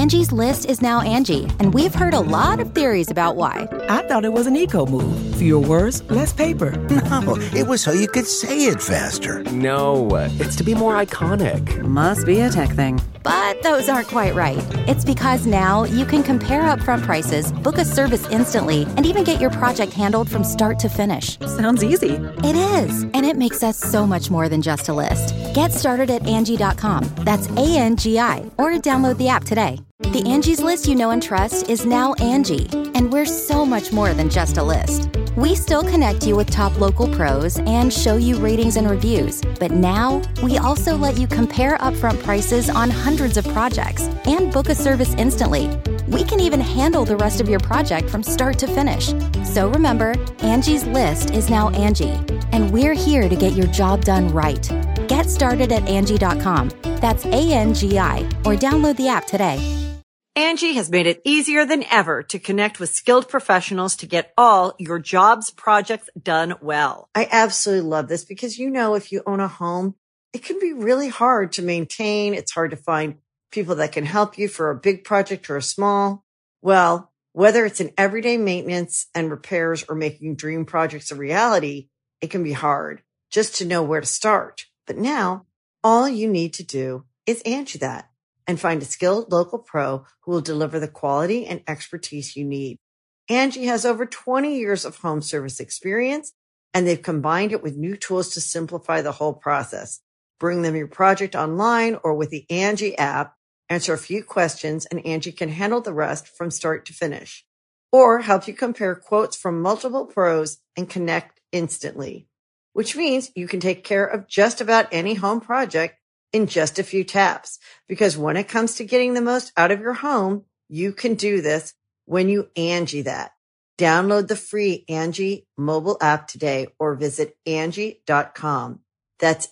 Angie's List is now Angie, and we've heard a lot of theories about why. I thought it was an eco move. Fewer words, less paper. No, it was so you could say it faster. No, it's to be more iconic. Must be a tech thing. But those aren't quite right. It's because now you can compare upfront prices, book a service instantly, and even get your project handled from start to finish. Sounds easy. It is, and it makes us so much more than just a list. Get started at Angie.com. That's ANGI, or download the app today. The Angie's List you know and trust is now Angie, and we're so much more than just a list. We still connect you with top local pros and show you ratings and reviews, but now we also let you compare upfront prices on hundreds of projects and book a service instantly. We can even handle the rest of your project from start to finish. So remember, Angie's List is now Angie, and we're here to get your job done right. Get started at Angie.com. That's ANGI, or download the app today. Angie has made it easier than ever to connect with skilled professionals to get all your jobs projects done well. I absolutely love this because, if you own a home, it can be really hard to maintain. It's hard to find people that can help you for a big project or a small. Well, whether it's in everyday maintenance and repairs or making dream projects a reality, it can be hard just to know where to start. But now all you need to do is Angie that and find a skilled local pro who will deliver the quality and expertise you need. Angie has over 20 years of home service experience, and they've combined it with new tools to simplify the whole process. Bring them your project online or with the Angie app, answer a few questions, and Angie can handle the rest from start to finish. Or help you compare quotes from multiple pros and connect instantly, which means you can take care of just about any home project in just a few taps. Because when it comes to getting the most out of your home, you can do this when you Angie that. Download the free Angie mobile app today or visit Angie.com. That's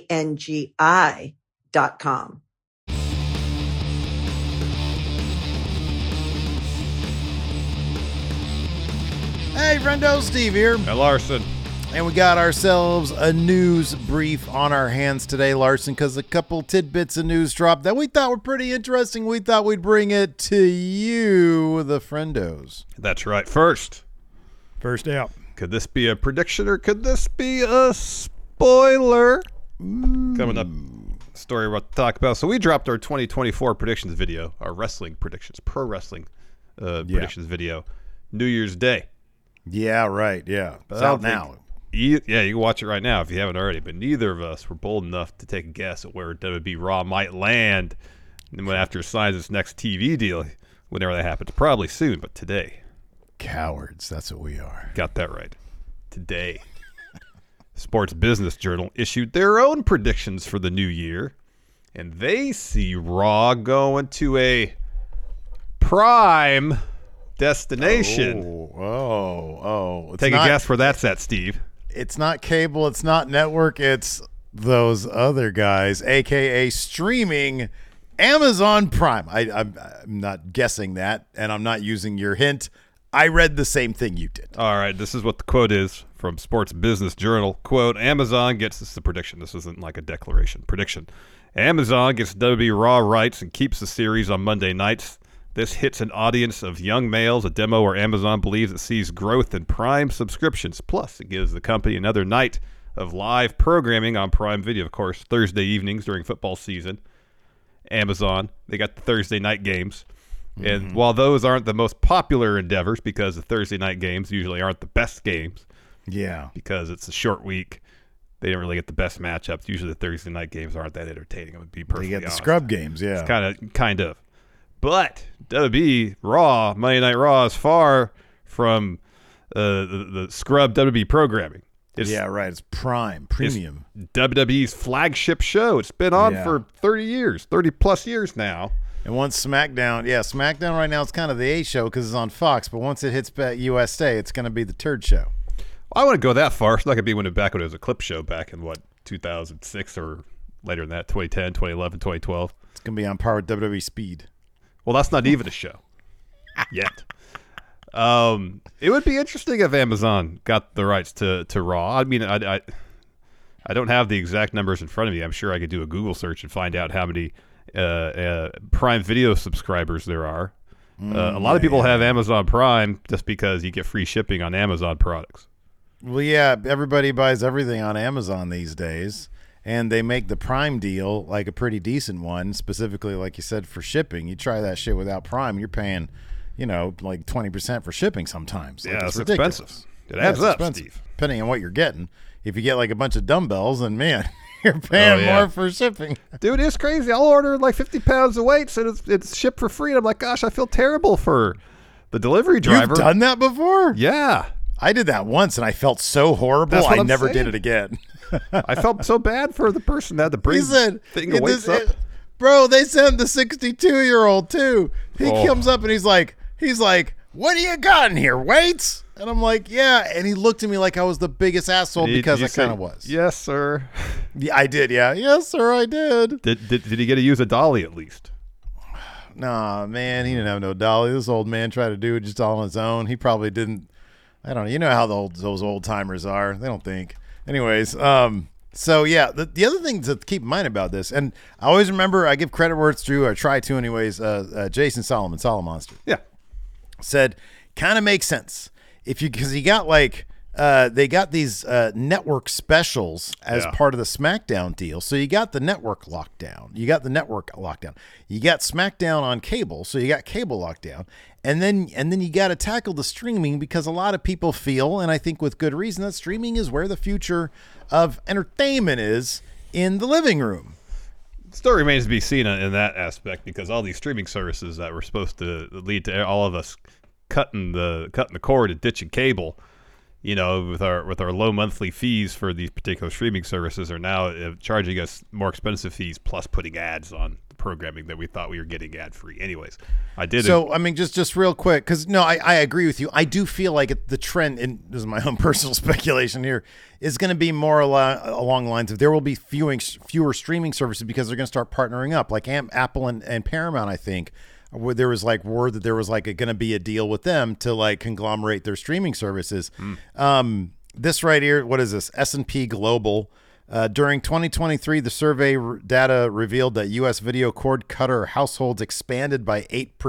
ANGI.com. Hey, friendo, Steve here. Hey, Larson. And we got ourselves a news brief on our hands today, Larson, because a couple tidbits of news dropped that we thought were pretty interesting. We thought we'd bring it to you, the friendos. That's right. First out. Could this be a prediction or could this be a spoiler? Coming up, story we're about to talk about. So we dropped our 2024 predictions video, our wrestling predictions, pro wrestling predictions video, New Year's Day. Yeah, right. Yeah. It's out now. You can watch it right now if you haven't already. But neither of us were bold enough to take a guess at where WWE Raw might land after it signs its next TV deal, whenever that happens. Probably soon, but today. Cowards, that's what we are. Got that right. Today, Sports Business Journal issued their own predictions for the new year, and they see Raw going to a prime destination. Take a guess where that's at, Steve. It's not cable. It's not network. It's those other guys, a.k.a. streaming Amazon Prime. I'm not guessing that, and I'm not using your hint. I read the same thing you did. All right, this is what the quote is from Sports Business Journal. Quote, Amazon gets, this is a prediction. This isn't like a declaration. Prediction. Amazon gets WWE Raw rights and keeps the series on Monday nights. This hits an audience of young males, a demo where Amazon believes it sees growth in Prime subscriptions. Plus, it gives the company another night of live programming on Prime Video. Of course, Thursday evenings during football season. Amazon, they got the Thursday night games. Mm-hmm. And while those aren't the most popular endeavors, because the Thursday night games usually aren't the best games. Yeah. Because it's a short week. They don't really get the best matchups. Usually the Thursday night games aren't that entertaining. It would be perfectly honest. They get the scrub games, yeah. It's kind of. But WWE Raw, Monday Night Raw is far from the scrub WWE programming. It's premium. It's WWE's flagship show. It's been on for 30 years, 30-plus years now. And once SmackDown right now is kind of the A show because it's on Fox, but once it hits USA, it's going to be the turd show. Well, I wouldn't go that far. It's not going to be when it was a clip show back in, 2006 or later than that, 2010, 2011, 2012. It's going to be on par with WWE Speed. Well, that's not even a show yet. It would be interesting if Amazon got the rights to Raw. I mean, I don't have the exact numbers in front of me. I'm sure I could do a Google search and find out how many Prime Video subscribers there are. A lot of people have Amazon Prime just because you get free shipping on Amazon products. Well, yeah, everybody buys everything on Amazon these days, and they make the Prime deal like a pretty decent one, specifically, like you said, for shipping. You try that shit without Prime, you're paying, like 20% for shipping sometimes. Yeah, it's ridiculous. Expensive. It adds up, Steve. Depending on what you're getting. If you get like a bunch of dumbbells, then man, you're paying more for shipping. Dude, it's crazy. I'll order like 50 pounds of weights and it's shipped for free. And I'm like, gosh, I feel terrible for the delivery driver. You've done that before? Yeah. I did that once and I felt so horrible. I never did it again. I felt so bad for the person that had to bring the thing of weights up. Bro, they sent the 62-year-old too. He comes up and he's like, what do you got in here, weights? And I'm like, yeah. And he looked at me like I was the biggest asshole because I kind of was. Yes, sir. Yeah, I did. Yeah. Yes, sir, I did. Did he get to use a dolly at least? Nah, man. He didn't have no dolly. This old man tried to do it just all on his own. He probably didn't. I don't know. You know how those old timers are. They don't think. Anyways, so yeah, the other thing to keep in mind about this, and I always remember, I give credit where it's due, or try to anyways, Jason Solomon, Solomonster. Yeah. Said, kind of makes sense. Because he got like, they got these network specials as part of the SmackDown deal. So you got the network lockdown. You got SmackDown on cable. So you got cable lockdown. And then you got to tackle the streaming, because a lot of people feel, and I think with good reason, that streaming is where the future of entertainment is in the living room. It still remains to be seen in that aspect, because all these streaming services that were supposed to lead to all of us cutting the cord and ditching cable, with our low monthly fees for these particular streaming services, are now charging us more expensive fees, plus putting ads on the programming that we thought we were getting ad free. Anyways, I did. So I mean, just real quick, because I agree with you. I do feel like the trend, and this is my own personal speculation here, is going to be more along the lines of there will be fewer streaming services because they're going to start partnering up, like Apple and Paramount. I think there was like word that there was like going to be a deal with them to like conglomerate their streaming services. This right here, what is this? S&P Global. During 2023, the survey data revealed that U.S. video cord cutter households expanded by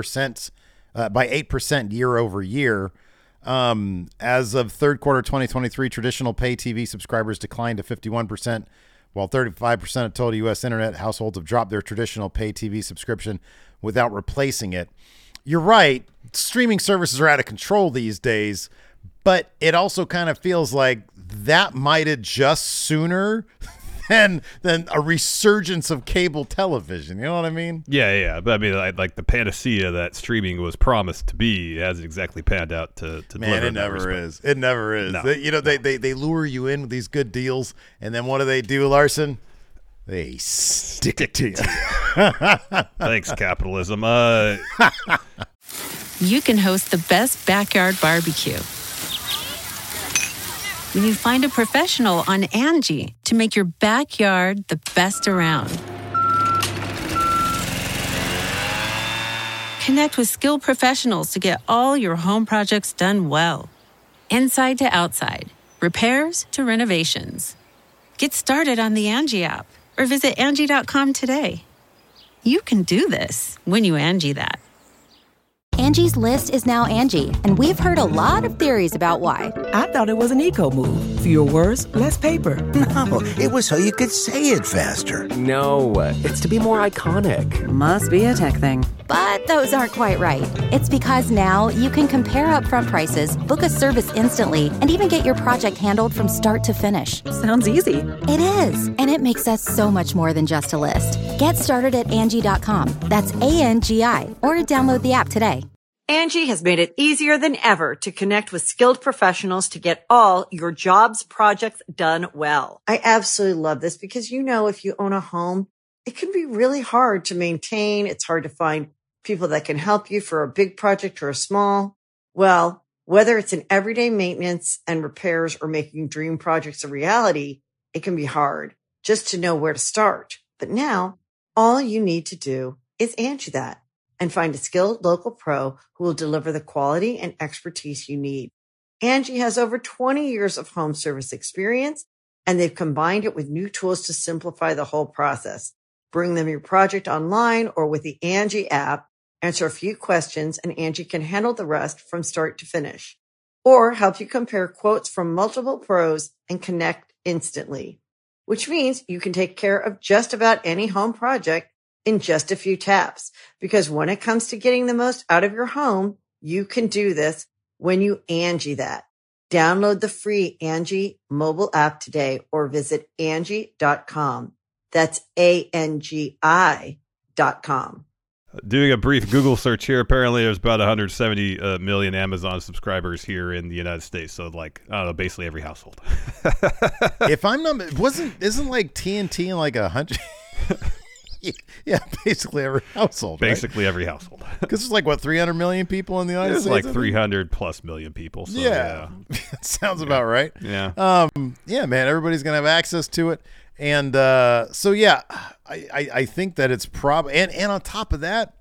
8% year over year. As of third quarter 2023, traditional pay TV subscribers declined to 51%, while 35% of total U.S. internet households have dropped their traditional pay TV subscription without replacing it. You're right. Streaming services are out of control these days, but it also kind of feels like that might adjust sooner than a resurgence of cable television. You know what I mean? Yeah. But I mean, like the panacea that streaming was promised to be hasn't exactly panned out to Man, it never is. It never is. No. They lure you in with these good deals, and then what do, Larson? They stick it to you. Thanks, capitalism. You can host the best backyard barbecue when you find a professional on Angie to make your backyard the best around. Connect with skilled professionals to get all your home projects done well. Inside to outside, repairs to renovations. Get started on the Angie app or visit Angie.com today. You can do this when you Angie that. Angie's List is now Angie, and we've heard a lot of theories about why. I thought it was an eco move. Fewer words, less paper. No, it was so you could say it faster. No, it's to be more iconic. Must be a tech thing. But those aren't quite right. It's because now you can compare upfront prices, book a service instantly, and even get your project handled from start to finish. Sounds easy. It is, and it makes us so much more than just a list. Get started at Angie.com. That's ANGI, or download the app today. Angie has made it easier than ever to connect with skilled professionals to get all your jobs projects done well. I absolutely love this because, if you own a home, it can be really hard to maintain. It's hard to find people that can help you for a big project or a small. Well, whether it's in everyday maintenance and repairs or making dream projects a reality, it can be hard just to know where to start. But now all you need to do is Angie that and find a skilled local pro who will deliver the quality and expertise you need. Angie has over 20 years of home service experience, and they've combined it with new tools to simplify the whole process. Bring them your project online or with the Angie app. Answer a few questions and Angie can handle the rest from start to finish. Or help you compare quotes from multiple pros and connect instantly. Which means you can take care of just about any home project in just a few taps. Because when it comes to getting the most out of your home, you can do this when you Angie that. Download the free Angie mobile app today or visit Angie.com. That's ANGI.com. Doing a brief Google search here, apparently there's about 170 million Amazon subscribers here in the United States. So, like, I don't know, basically every household. If I'm not, isn't like TNT in like 100? Yeah, basically every household. Basically every household. Because there's like, what, 300 million people in the United States? There's like 300 plus million people. So, yeah. Sounds about right. Yeah. Yeah, man, everybody's going to have access to it. And so, yeah, I think that it's probably, and on top of that,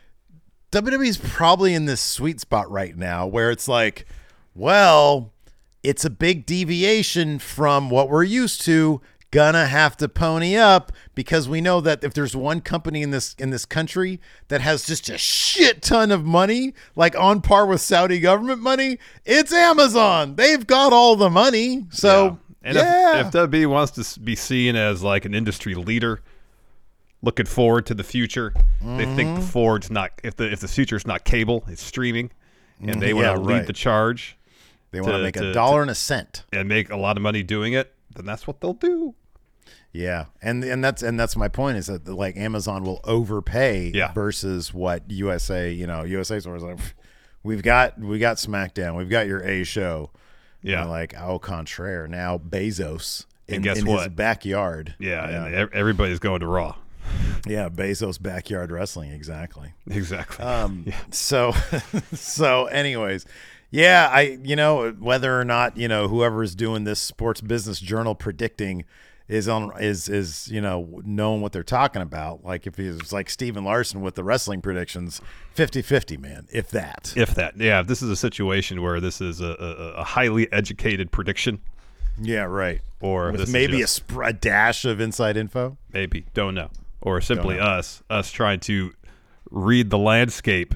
WWE's probably in this sweet spot right now where it's like, well, it's a big deviation from what we're used to. Gonna have to pony up because we know that if there's one company in this country that has just a shit ton of money, like on par with Saudi government money, it's Amazon. They've got all the money. So If WWE wants to be seen as like an industry leader, looking forward to the future, they think the forward's not, if the future's not cable, it's streaming, and they want to lead the charge. They want to make $1 and a cent and make a lot of money doing it. Then that's what they'll do. Yeah, and that's my point, is that like Amazon will overpay versus what USA stores like. We got SmackDown, we've got your A show. Yeah, and like au contraire, now Bezos in his backyard. Yeah, and everybody's going to Raw. Yeah, Bezos backyard wrestling, exactly. So anyways. Yeah, whether or not, whoever is doing this Sports Business Journal predicting is knowing what they're talking about. Like if it's like Steven Larson with the wrestling predictions, 50-50, man, if that. Yeah, if this is a situation where this is a highly educated prediction. Yeah, right. Or with maybe a dash of inside info. Maybe, don't know. Or simply us trying to read the landscape,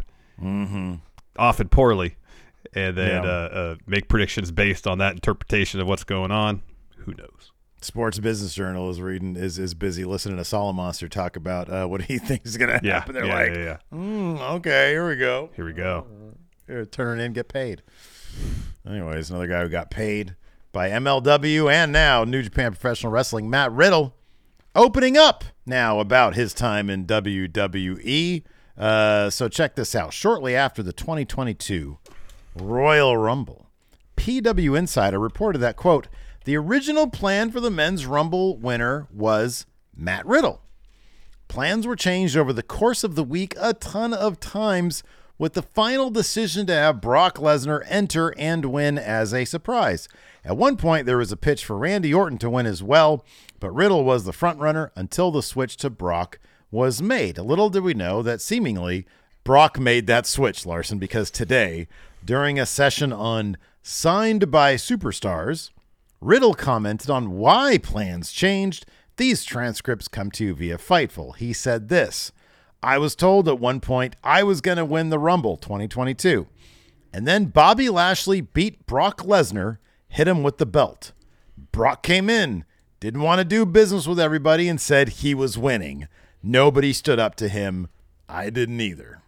often poorly. And then make predictions based on that interpretation of what's going on. Who knows? Sports Business Journal is busy listening to Solid Monster talk about what he thinks is going to happen. They're okay, here we go. Here, turn in, get paid. Anyways, another guy who got paid by MLW and now New Japan Professional Wrestling, Matt Riddle, opening up now about his time in WWE. So check this out. Shortly after the 2022 Royal Rumble, PW Insider reported that, quote, the original plan for the men's Rumble winner was Matt Riddle. Plans were changed over the course of the week a ton of times, with the final decision to have Brock Lesnar enter and win as a surprise. At one point, there was a pitch for Randy Orton to win as well, but Riddle was the front runner until the switch to Brock was made. Little did we know that seemingly Brock made that switch, Larson, because today, during a session on Signed by Superstars, Riddle commented on why plans changed. These transcripts come to you via Fightful. He said this: I was told at one point I was going to win the Rumble 2022. And then Bobby Lashley beat Brock Lesnar, hit him with the belt. Brock came in, didn't want to do business with everybody, and said he was winning. Nobody stood up to him. I didn't either.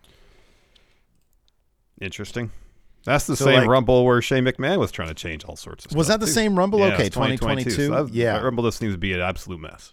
Interesting. That's the same Rumble where Shane McMahon was trying to change all sorts of stuff. Was that the same Rumble? Yeah, okay, 2022. So that Rumble just seems to be an absolute mess.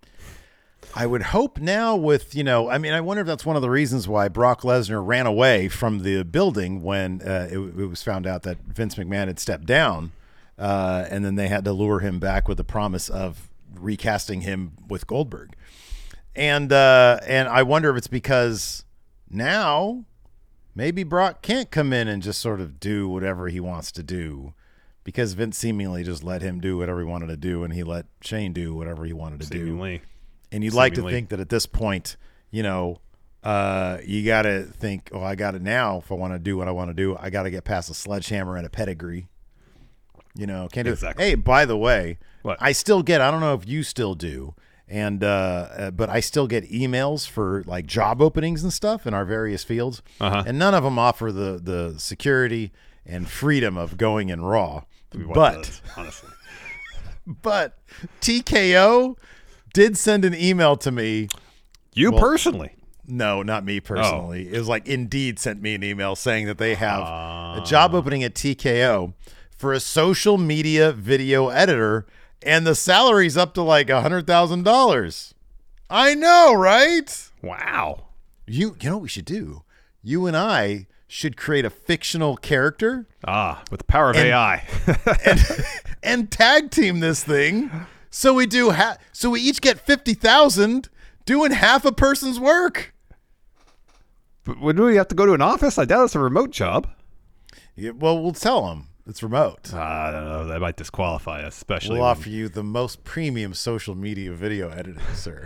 I would hope now with, I wonder if that's one of the reasons why Brock Lesnar ran away from the building when it was found out that Vince McMahon had stepped down, and then they had to lure him back with the promise of recasting him with Goldberg. And I wonder if it's because now maybe Brock can't come in and just sort of do whatever he wants to do, because Vince seemingly just let him do whatever he wanted to do, and he let Shane do whatever he wanted to do. And you'd like to think that at this point, you got to think, oh, I got it now. If I want to do what I want to do, I got to get past a sledgehammer and a pedigree. Can't do exactly. Hey, by the way, what? I still get, I don't know if you still do, but I still get emails for like job openings and stuff in our various fields, and none of them offer the security and freedom of going in raw. But honestly, but TKO did send an email to me. You personally? No, not me personally. It was like Indeed sent me an email saying that they have a job opening at TKO for a social media video editor, and the salary's up to like $100,000. I know, right? Wow. You know what we should do? You and I should create a fictional character. With the power of AI. and tag team this thing. So we do so we each get 50,000 doing half a person's work. But would we have to go to an office? I doubt it's a remote job. Yeah, well, we'll tell them it's remote. I don't know. That might disqualify us, especially. We'll offer you the most premium social media video editing, sir.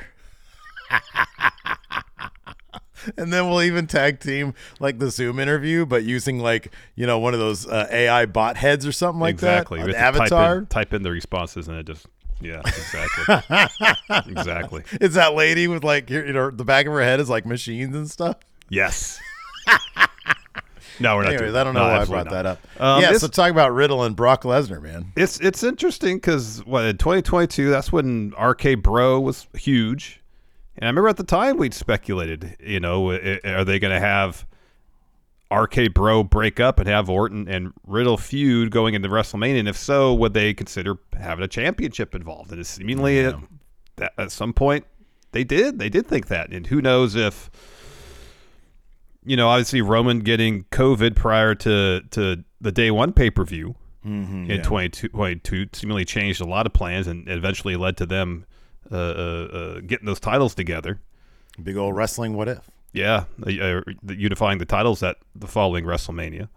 And then we'll even tag team like the Zoom interview, but using like, one of those AI bot heads or something like exactly. that. Exactly. Avatar. Type in the responses and it just, yeah, exactly. Exactly. Is that lady with like, the back of her head is like machines and stuff? Yes. No, we're not. Anyways, I don't know why I brought that up. So talk about Riddle and Brock Lesnar, man. It's interesting because in 2022, that's when RK Bro was huge. And I remember at the time we'd speculated, are they going to have RK Bro break up and have Orton and Riddle feud going into WrestleMania? And if so, would they consider having a championship involved? And seemingly at some point they did. They did think that. And who knows if, obviously Roman getting COVID prior to the day one pay-per-view in 2022 seemingly changed a lot of plans and eventually led to them getting those titles together. Big old wrestling what if. Yeah, unifying the titles at the following WrestleMania.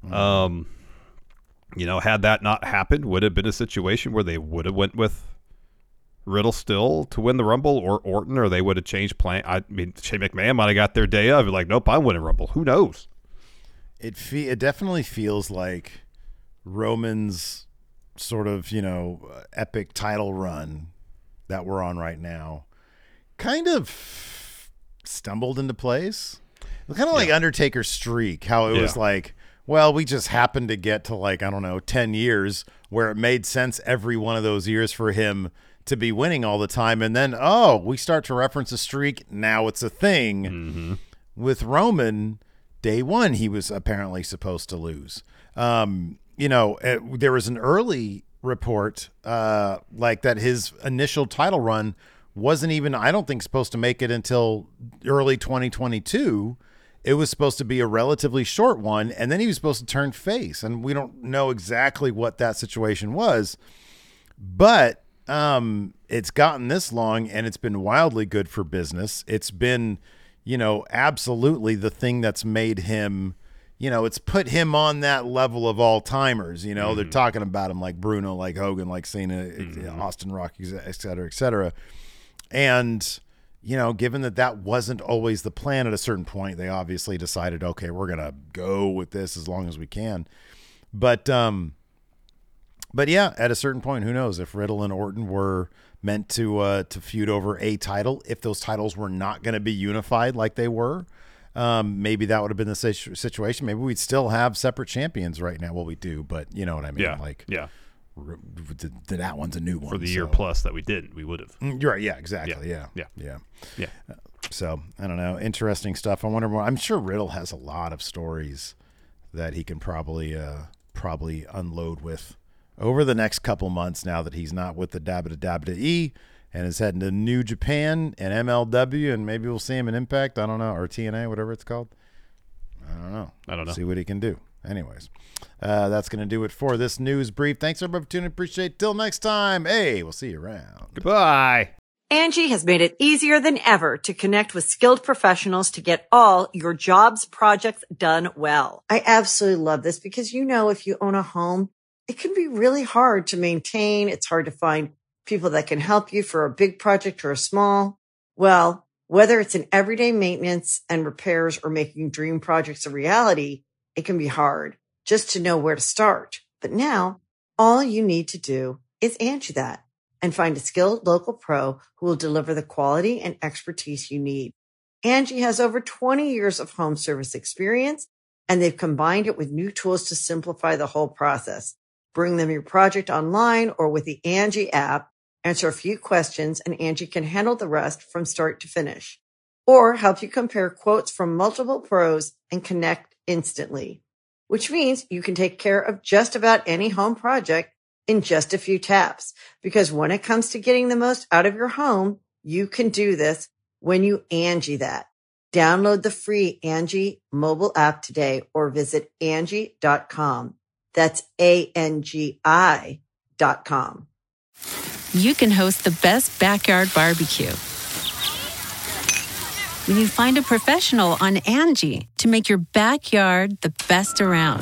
Had that not happened, would have been a situation where they would have went with Riddle still to win the Rumble or Orton, or they would have changed plan. I mean, Shane McMahon might have got their day of like, nope, I'm winning Rumble. Who knows? It definitely feels like Roman's sort of, epic title run that we're on right now kind of stumbled into place. Kind of like Undertaker's streak, how it was like, well, we just happened to get to like, 10 years where it made sense every one of those years for him to be winning all the time. And then, we start to reference a streak. Now it's a thing. Mm-hmm. With Roman, day one, he was apparently supposed to lose. There was an early report like that his initial title run wasn't even, I don't think, supposed to make it until early 2022. It was supposed to be a relatively short one, and then he was supposed to turn face. And we don't know exactly what that situation was. But it's gotten this long, and it's been wildly good for business. It's been, absolutely the thing that's made him, it's put him on that level of all timers. They're talking about him like Bruno, like Hogan, like Cena, Austin Rock, et cetera, et cetera. And, given that wasn't always the plan at a certain point, they obviously decided, okay, we're going to go with this as long as we can. But yeah, at a certain point, who knows if Riddle and Orton were meant to feud over a title, if those titles were not going to be unified like they were, maybe that would have been the situation. Maybe we'd still have separate champions right now. Well, we do, but you know what I mean? Yeah. That one's a new one. For the year plus that we didn't, we would have. You're right. Yeah, exactly. Yeah. So, I don't know. Interesting stuff. I wonder more. I'm sure Riddle has a lot of stories that he can probably unload with over the next couple months now that he's not with the WWE and is heading to New Japan and MLW, and maybe we'll see him in Impact. I don't know, or TNA, whatever it's called. I don't know. See what he can do. Anyways, that's going to do it for this news brief. Thanks, everybody, for tuning in. Appreciate it. Till next time. Hey, we'll see you around. Goodbye. Angie has made it easier than ever to connect with skilled professionals to get all your jobs projects done well. I absolutely love this because, if you own a home, it can be really hard to maintain. It's hard to find people that can help you for a big project or a small. Well, whether it's in everyday maintenance and repairs or making dream projects a reality, it can be hard just to know where to start. But now all you need to do is Angie that. and find a skilled local pro who will deliver the quality and expertise you need. Angie has over 20 years of home service experience, and they've combined it with new tools to simplify the whole process. Bring them your project online or with the Angie app, answer a few questions, and Angie can handle the rest from start to finish. Or help you compare quotes from multiple pros and connect instantly, which means you can take care of just about any home project in just a few taps. Because when it comes to getting the most out of your home, you can do this when you Angie that. Download the free Angie mobile app today or visit Angie.com. That's ANGI.com. You can host the best backyard barbecue when you find a professional on Angie to make your backyard the best around.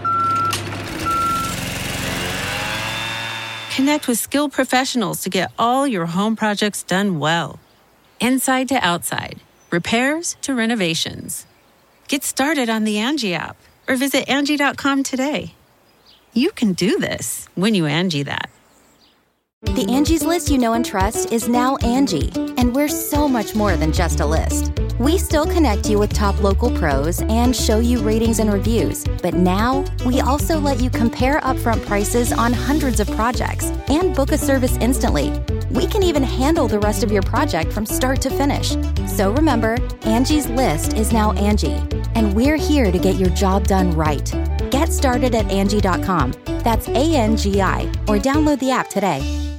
Connect with skilled professionals to get all your home projects done well. Inside to outside, repairs to renovations. Get started on the Angie app or visit Angie.com today. You can do this when you Angie that. The Angie's List you know and trust is now Angie, and we're so much more than just a list. We still connect you with top local pros and show you ratings and reviews, but now we also let you compare upfront prices on hundreds of projects and book a service instantly. We can even handle the rest of your project from start to finish. So remember, Angie's List is now Angie, and we're here to get your job done right. Get started at Angie.com. That's ANGI, or download the app today.